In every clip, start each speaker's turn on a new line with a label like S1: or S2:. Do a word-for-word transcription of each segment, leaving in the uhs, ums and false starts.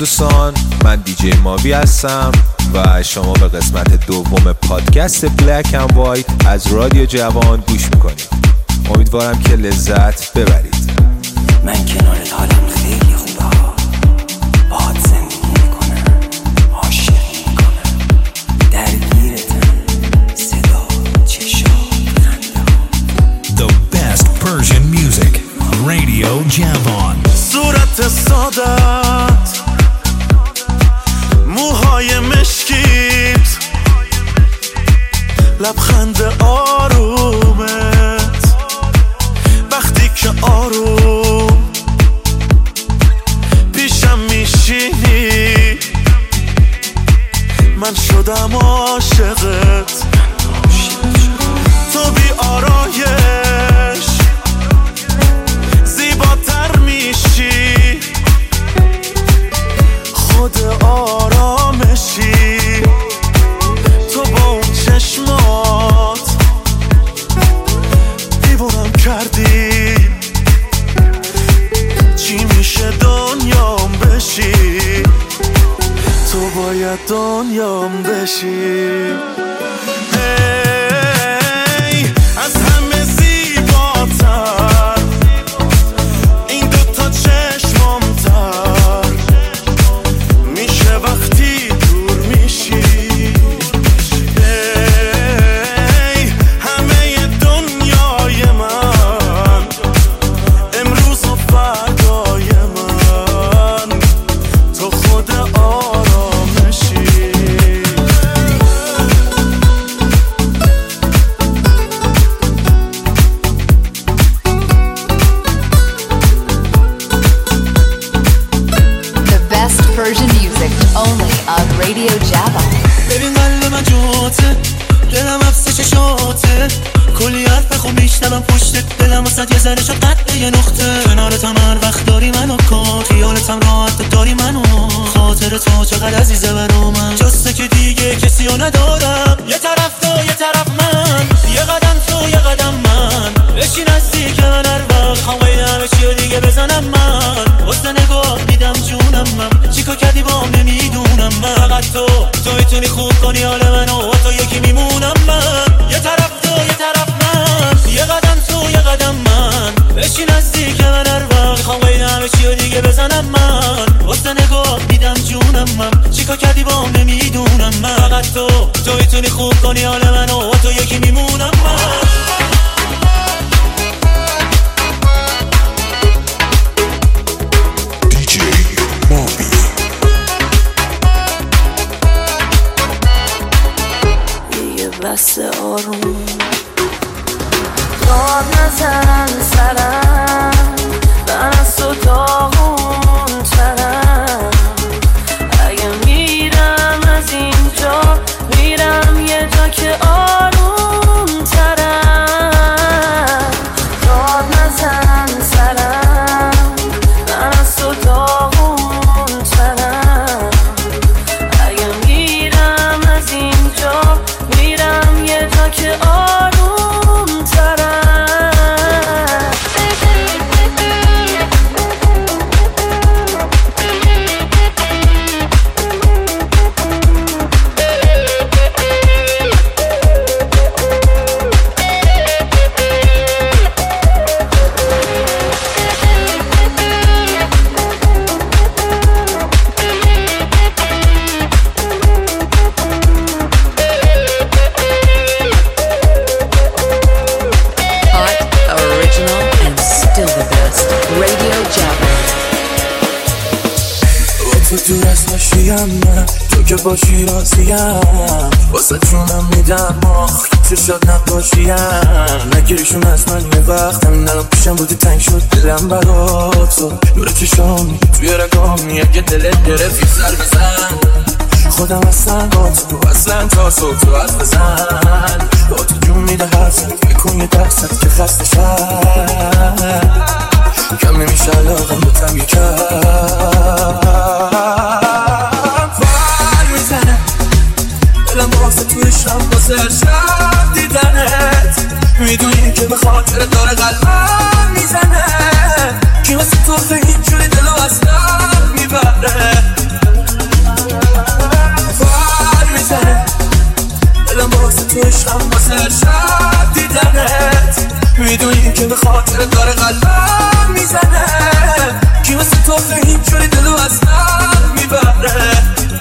S1: دوستان، من دیجی ماوی هستم و شما به قسمت دوم پادکست بلک اند وایت از رادیو جوان گوش میکنید. امیدوارم که لذت ببرید.
S2: من کنارت حالم خیلی خوبه ها، باهات زندگی میکنم، عاشق میکنم، درگیرتم، صدا، چشا، خنده ها.
S3: The best Persian music, Radio جوان.
S4: صورت سادت، موهای مشکیت، لبخند آرومت، وقتی که آروم پیشم میشینی من شدم عاشقت. تو بی آرایش زیباتر میشی، خود آرامشی. تو با اون چشمات دیوونم کردی، چی میشه دنیام بشی، تو باید دنیام بشی. ای از همه زیباتر این دوتا چشمامتر میشه وقتی دور میشی. ای همه دنیای من، امروز و فردای من، تو خود آرامشی.
S5: Persian music only on Radio Java.
S6: ببین قلب من جوته، دلم افسه چشاته، کلی حرف بخون میشنم پشتت، دلم واسد یه ذره شد قد یه نقطه. کنارتم هر وقت داری منو کار، خیالتم راحت داری منو، خاطر تو چقدر عزیزه برا من، جسته که دیگه کسی رو ندارم. یه طرف تو یه طرف من، یه قدم تو یه قدم من، بشین نزدیک من هر وقت، خوام قید همه چی رو دیگه بزنم من. واسه نگاه دیدم جونم من، چیکار کردی با هم نمیدونم من. فقط تو تو میتونی خوب کنی حال منو، و تو یکی میمونم من. یه طرف تو یه طرف من، یه قدم تو یه قدم من، بشین نزدیک من هر وقت، خوام قید همه چی رو دیگه بزنم من. واسه نگاه دیدم جونم من، چیکار کردی با هم نمیدونم من. فقط تو تو میتونی خوب کنی حال منو، و تو یکی میمونم من.
S7: بس آروم داد نزن سرم، من از تو داغون ترم. اگه میرم از اینجا، میرم یه جا که آروم ترم. داد نزن سرم، من از تو داغون ترم. اگه میرم از اینجا، میرم یه جا که آروم ترم.
S6: دور از باشیم من، تو که باشی راضیم، واسه جونم میدم آخ چشات نباشیم. نگیریشون از من یه وقت، همین الان پیشم بودی تنگ شد دلم برا تو. نور چشام توی رگام، اگه دلت گرفتی سر بزن. خودم هستم با تو، اصلا تا صبح تو حرف بزن. با تو جون میده حرفت، بکن یه درصد که خسته شد. کم نمیشه علاقم بتم یه کم فر میزنه، دلم واسه توی شب واسه شب دیدنت. میدونی که به خاطر داره قلبم میزنه، کی واسه تو اینجوری دلو از دست میبره. که به خاطر داره قلبم میزنه کی واسه تو به اینجوری دلو از من میبره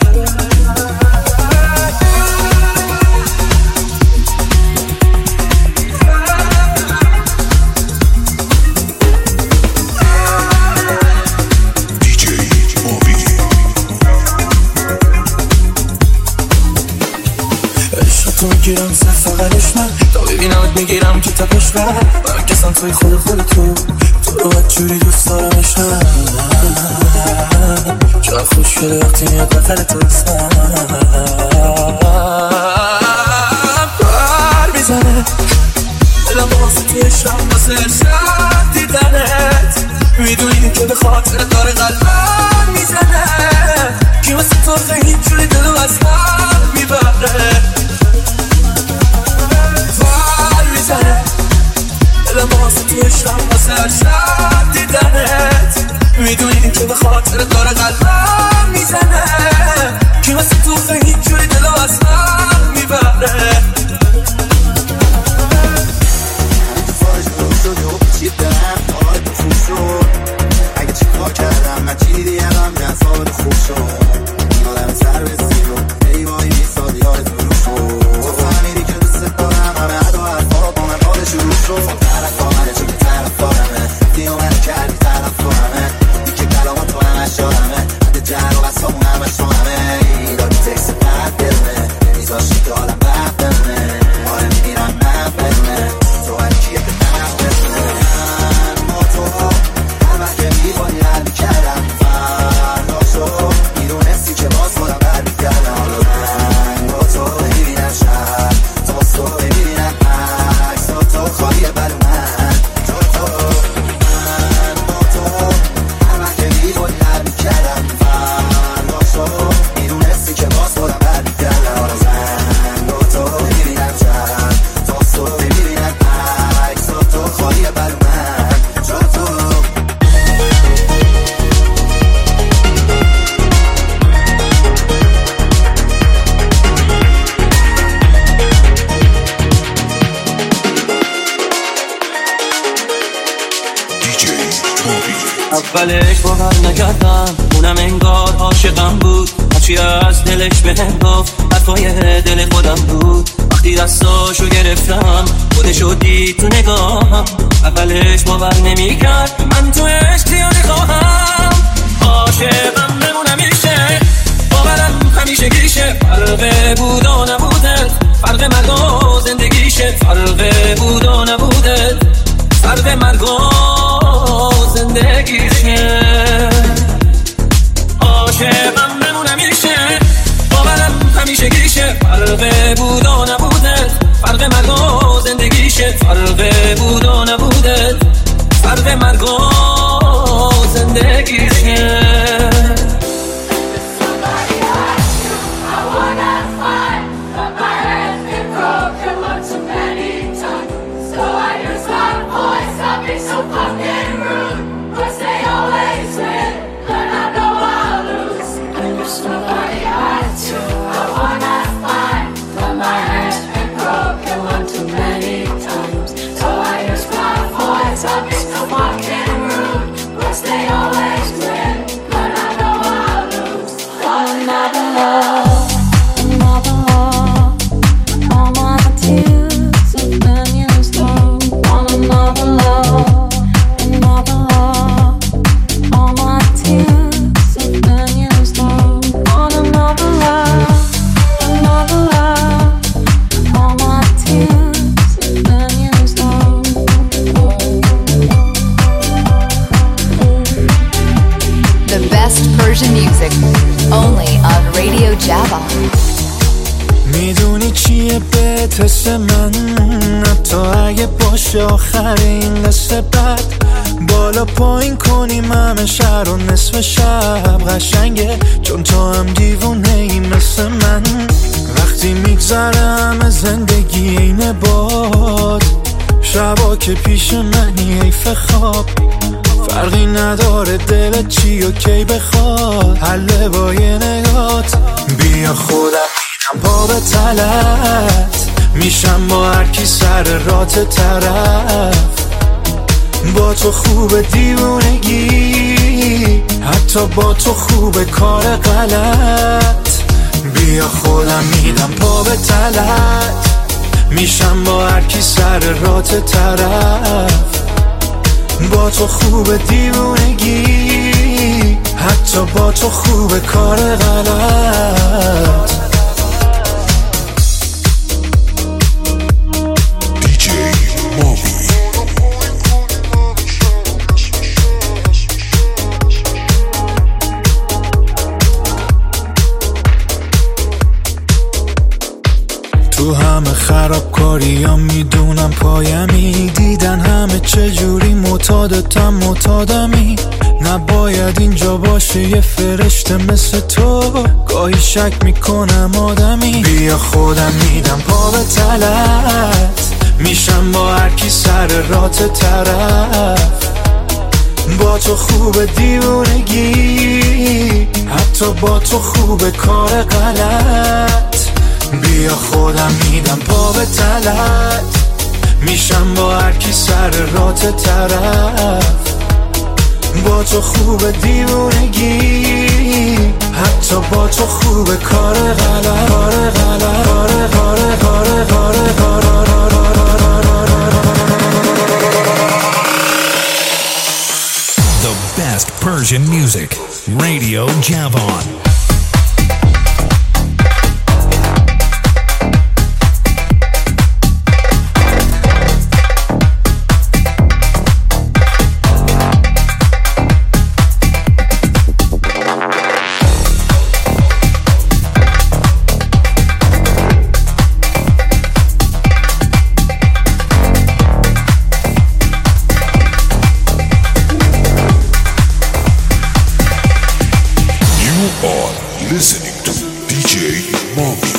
S6: تو میگیرم صف فقلش من تا ببینمت میگیرم که تپش من برکسم توی خود خود تو تو رو باید جوری دوست دارمش من چقدر خوش شده وقتی میاد بطر تو اسمم بر میزنه دلم واسه توی شم واسه شم دیدنت میدونی که به خاطر داره قلبم میزنه کی واسه تو خیلی جوری دلو از من میبره دلم واسه توی شم واسه شب دیدنت میدونی که به خاطر داره قلبم میزنه کی واسه تو خیلی جوری دلو از من میبره اگه چی کار کردم من چی دیدی هم جنسابت خوب شد این آدم سر بسید و ایوایی میساد یادت برو شد تو فهمیدی که دوست دارم همه عدا حرفا با من حال شروع شد طرف آمده چون که طرف آرمه دیو من کردی طرف آرمه دی که کلامات تو همش یادمه حد جهر و بس همون همش تو همه ایدادی تکس بد دلمه میزاشی که حالم بد بمونه آره میگیرم من بدونه تو هر کیه که نم بدونه ما تو هر وقت که میبانی حل کردم فردا شد میدونستی که باز خودم بر میگردم حالا من با تو میبینم شب تا تو ببینم عکس تو خواهی بر من تو تو من با تو هر وقت که میبانی حل کردم فردا شد میدونستی که باز خودم بر میگردم حالا من با تو میبینم شب تا تو ببینم عکس تو خواهی بر من تو تو اولش باور نکردم اونم انگار عاشقم بود هرچی از دلش بهم گفت حرفای دل خودم بود وقتی دستاشو گرفتم خودشو دید تو نگاهم اولش باور نمیکرد من تو عشق زیاده خواهم عاشقم بمونم میشه باورم همیشه گیشه فرق بود و نبوده فرق مرگ و زندگیشه فرق بود و نبوده فرق مرگ و زندگیشه عاشقم بمونم میشه باورم همیشه گیشه فرق بود و نبوده فرق مرگ و زندگیشه فرق بود و نبوده فرق مرگ و زندگیشه میدونی چیه بهت حس من حتی اگه باشه آخرین قصه بد بالا پایین کنیم همه شهر و نصف شب قشنگه چون تو هم دیوونه ای مثل من وقتی میگذره همه زندگی اینه باد شبا که پیش منی حیف خواب فرقی نداره دلت چی و کی بخواد حله با یه نگات بیا خودم میرم پا به تلت میشم با هر کی سر رات طرف با تو خوب دیوونگی، حتی با تو خوب کار غلط. بیا خودم میدم پا به تلت، میشم با هر کی سر رات طرف. با تو خوب دیوونگی، حتی با تو خوب کار غلط. تو همه خرابکاریام میدونم پایمی، دیدن همه چجوری معتادتم معتادمی. نباید اینجا باشه یه فرشته مثل تو، گاهی شک میکنم آدمی. بیا خودم میدم پا به تلت، میشم با هر کی سر رات طرف. با تو خوب دیوونگی، حتی با تو خوب کار غلط. بیا خودم میدم پا به تلت، میشم با هر کی سر رات طرف. با تو خوب دیوونگی، حتی با تو خوب کار غلط. کار غلط کار کار کار کار کار.
S3: The best Persian music, Radio Javan.
S8: Listening to دی جی Moby.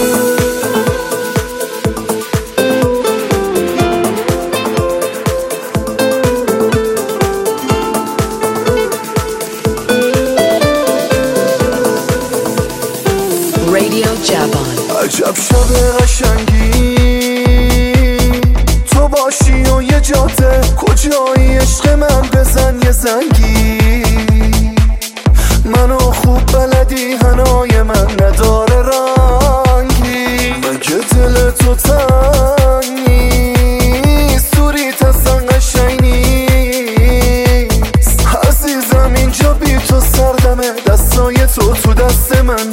S5: Radio Javan.
S6: عجب شب قشنگی تو باشی و یه جاده، کجایی عشق من بزن یه زنگی. منو خوب بلدی هنای من نداره رنگی، مگه دل تو تنگی سوری تسن قشنگ نیست. عزیزم اینجا بی تو سردمه، دستای تو تو دست من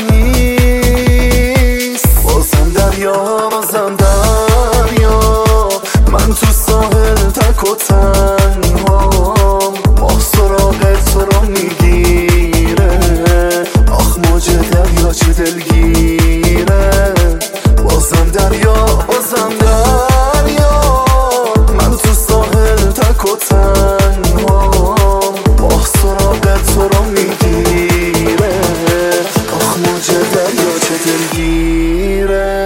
S6: نیست. بازم دریا بازم دریا، من تو ساحل تک و تنها، ماه سراغ تو رو میگیره. آخ موج دریا چه دلگیره. بازم دریا بازم دریا، من تو ساحل تک و تنها، ماه سراغ تو رو میگیره. آخ موج دریا چه دلگیره.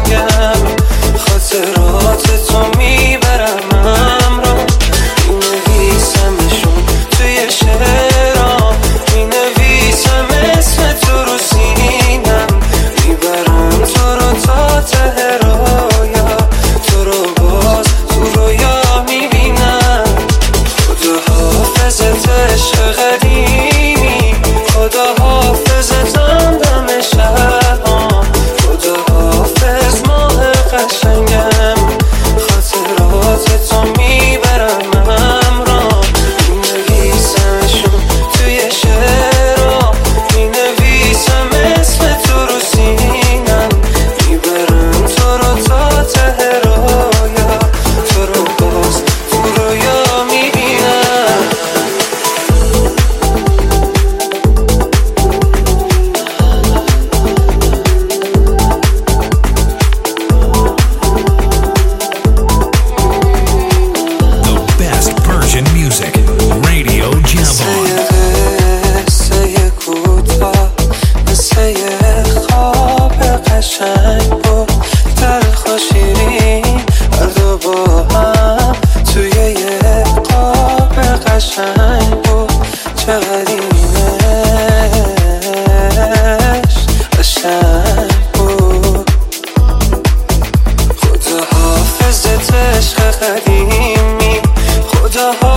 S6: خاطرات تو میبرم همراه، این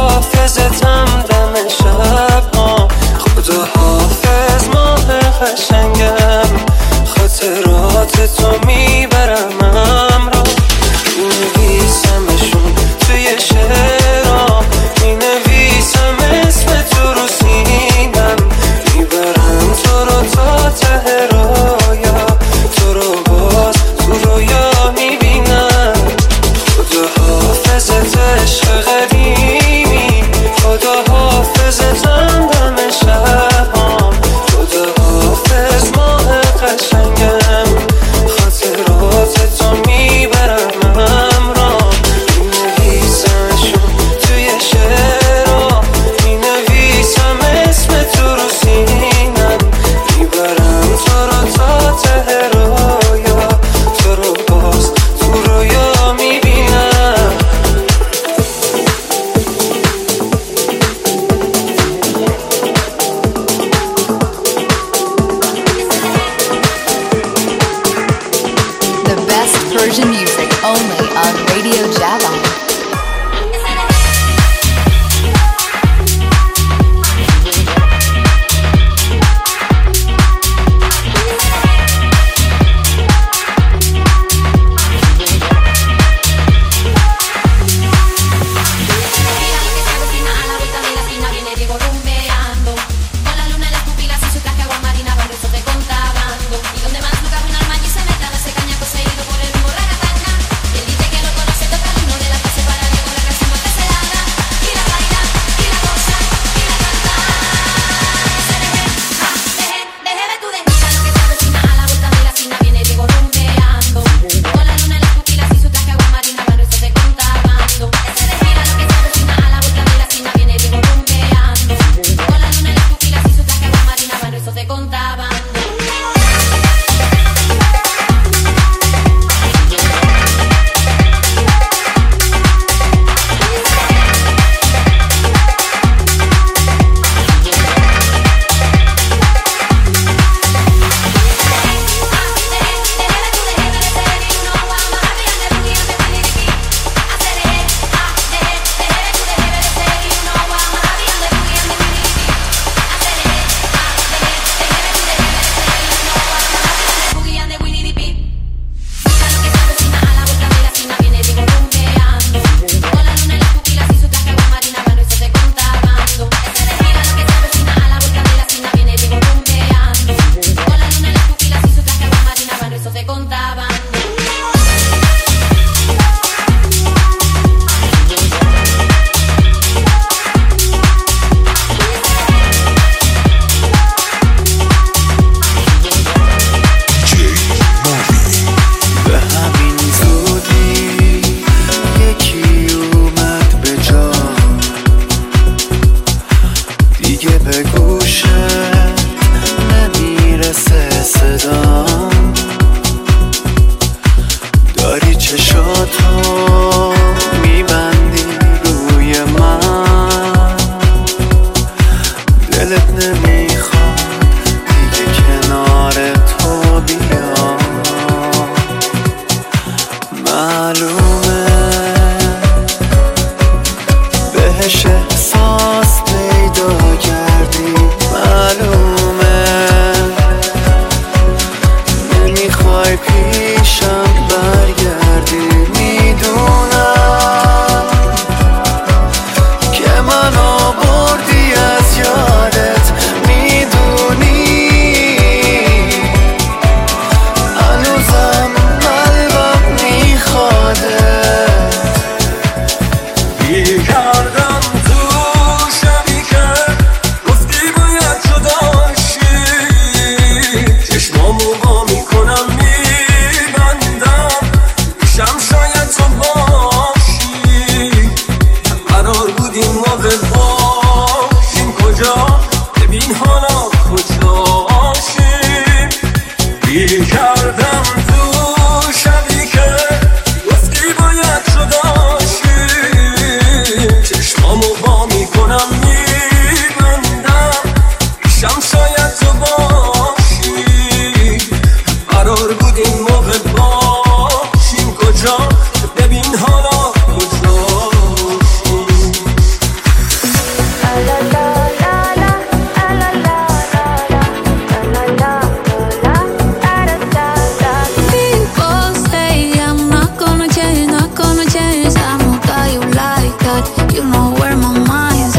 S6: حافظتم دم شب ها، خدا حافظ ماه قشنگم، خاطرات تو میبرم همراه، مینویسمشون توی شعرها، مینویسم اسم تو رو سینم، میبرم تو رو تا ته رایا، تو رو باز تو رویا میبینم. خدا حافظت عشق قدیمی، خدا حافظتم دم شبام، خدا حافظ ماه قشنگم، خاطرات تو میبرم همراه، مینویسمشون توی شعرها، مینویسم اسم تو رو سینم، میبرم تو رو تا ته رایا، تو رو باز تو رویا میبینم.
S5: The best Persian music only on Radio Javon.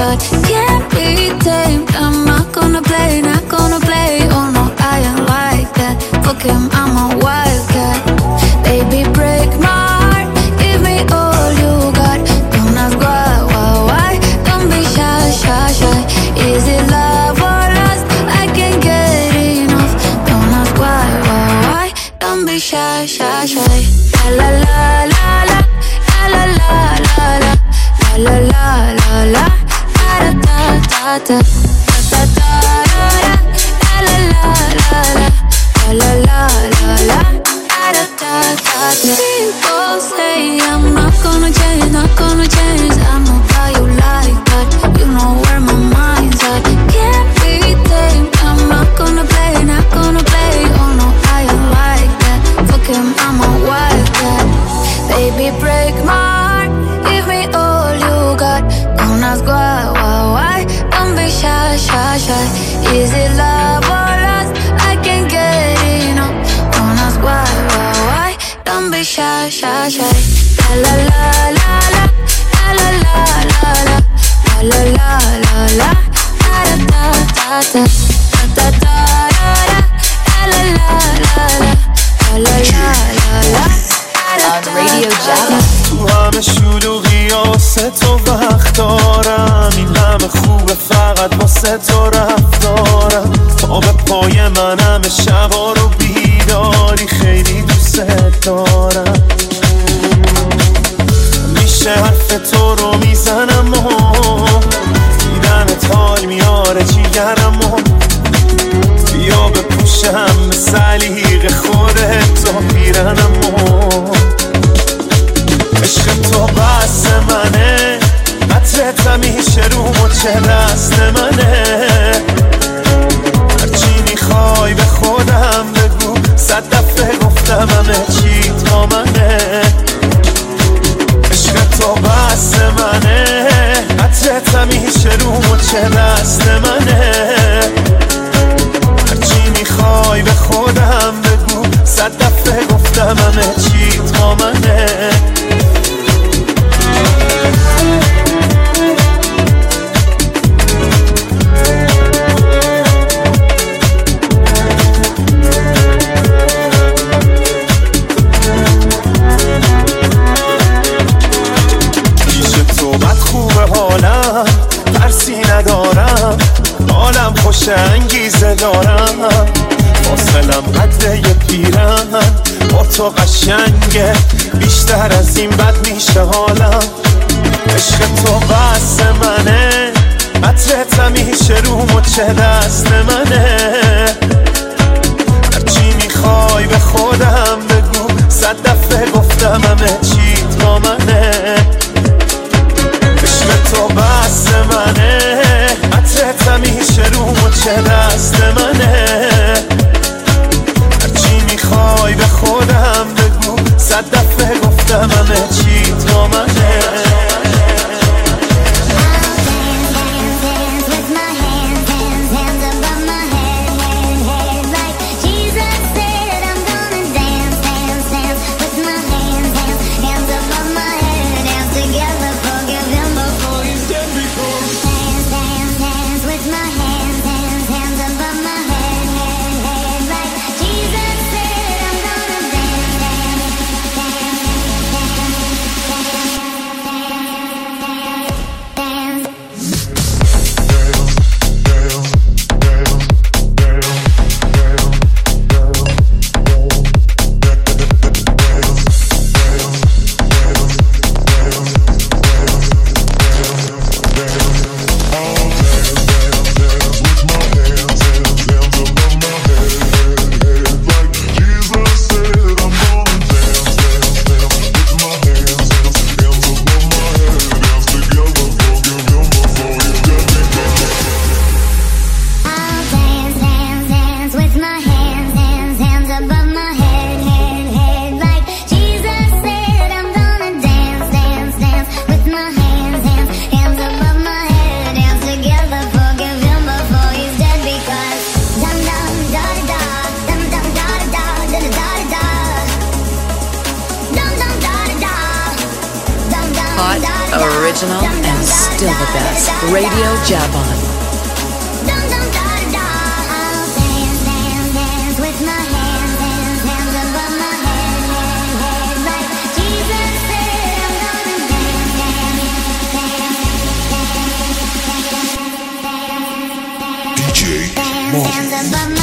S9: but can't be tamed. I'm not gonna play, not gonna play. Oh no, I ain't like that. Fuck him, I'm a wildcat. Baby, break my heart, give me all you got. Don't ask why, why, why. Don't be shy, shy, shy. Is it love or lust? I can't get enough. Don't ask why, why, why. Don't be shy, shy, shy. La la la la la la la la la la la la la da da da da da da da la la la la la la la la da da da. People say I'm not gonna change, not gonna change. I know how you like that, you know where my mind's at. Can't be tamed. I'm not gonna play, not gonna play. Oh no, I ain't like that. Fuck him, I'm a wildcat. Baby, break my heart, give me all you got. Don't ask why, why, why. Don't be shy, shy, shy. Is it love or lust? I can't get enough. Don't ask why, why, why. Don't be shy, shy, shy. La la la la la la la la la la la la la da da da da da da da la la la la la la la.
S5: On Radio Java.
S4: تو همه شلوغی واسه تو وقت دارم. این همه خوبه فقط واسه تو رفتارم. پا به پای من همه شبا رو بیداری. خیلی دوست دارم. میشه حرف تو رو میزنم و دیدنت حال میاره جیگرم و بیا بپوشم به سلیق خودت تو پیرنم و عشق تو بس منه. قطرت همیشه رو مچه دست منه. هرچی میخوای به خودم بگو. صد دفعه گفتم همه چی تا منه. عشق تو بس منه. قطرت همیشه رو مچه دست منه. هرچی میخوای به خودم بگو. صد دفعه گفتم همه چی تا منه. حالم خوش انگیزه دارم. فاصلم قدره پیرن. با تو قشنگه بیشتر از این بد میشه حالم. عشق تو بس منه. قطرت همیشه رو مچه دست منه. هرچی میخوای به خودم بگو. صد دفعه گفتم همه چی تا منه. عشق تو بس منه. قطرت همیشه رو مچه دست منه. هرچی میخوای به خودم بگو. صد دفعه گفتم همه چی تا منه.
S9: Hands, hands with my hands, hands, hands above my head,
S10: still the best. Radio Javon.
S8: D J Marvin.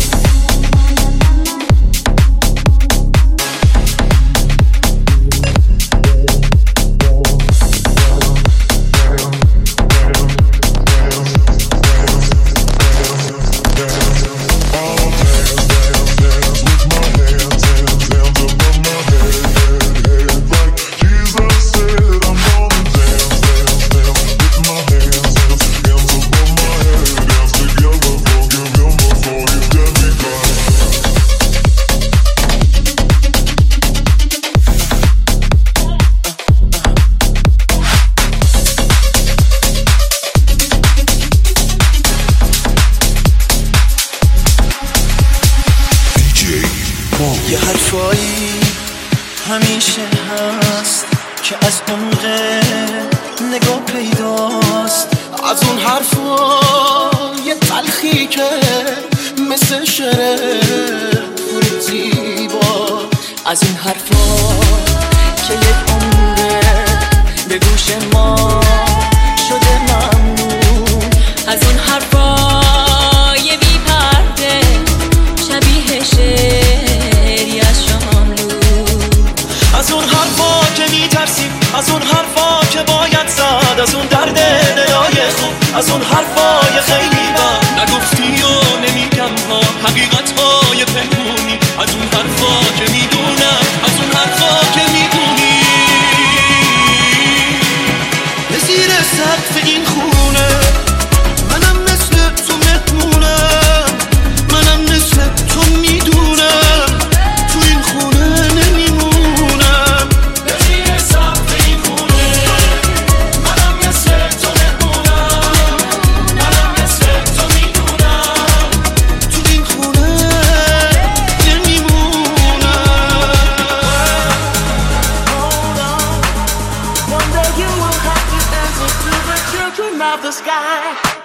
S6: یه حرفایی همیشه هست که از عمق نگاه پیداست، از اون حرفای تلخی که مثل شعر پوری زیبا، از این حرفا که یک عمره به گوش ما شده ممنون، از اون حرفای بی پرده شبیه شعری از شاملو، از اون حرفا که میترسیم، از اون حرفا که باید زد، از اون درد دلای خوب، از اون حرفای خیلی بد نگفتی و نمیگم ها، حقیقتهای پنهونی، از اون حرفا که میدونم، از اون حرفا که میدونی به زیر سقف این خونه منم مثل تو مهمونم، منم مثل تو میدونم تو این خونه نمیمونم، به زیر سقف این خونه منم مثل تو مهمونم، منم مثل تو میدونم تو این خونه نمیمونم. Hold on, one day you will have to answer to the children of the sky.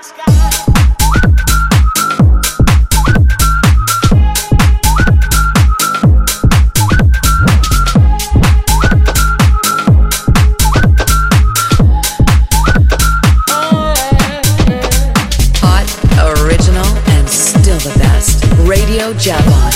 S10: Hot, original, and still the best. Radio Javon.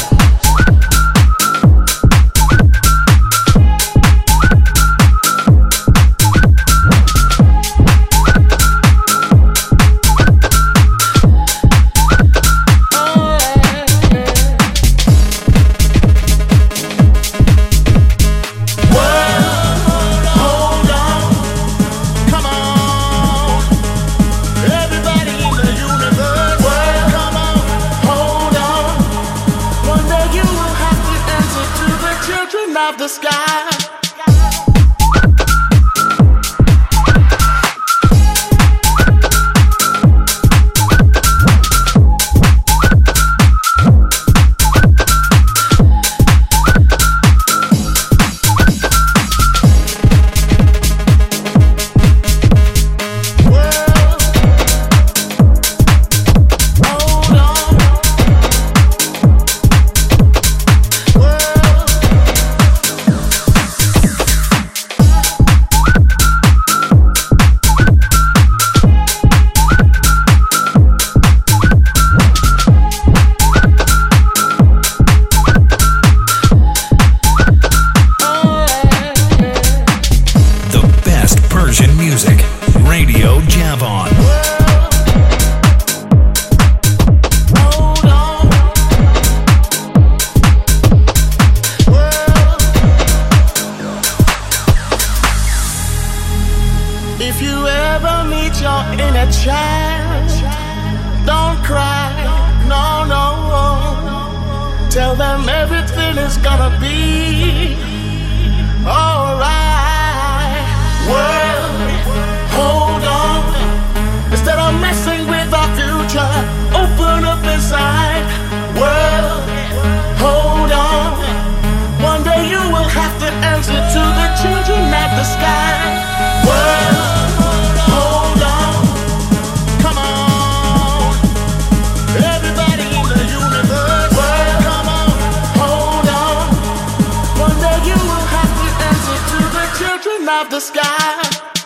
S6: Of the sky. Tell them everything is gonna be alright. World, hold on. Instead of messing with our future, open up inside. World, hold on. One day you will have to answer to the children of the sky. World, hold on.
S11: of the sky.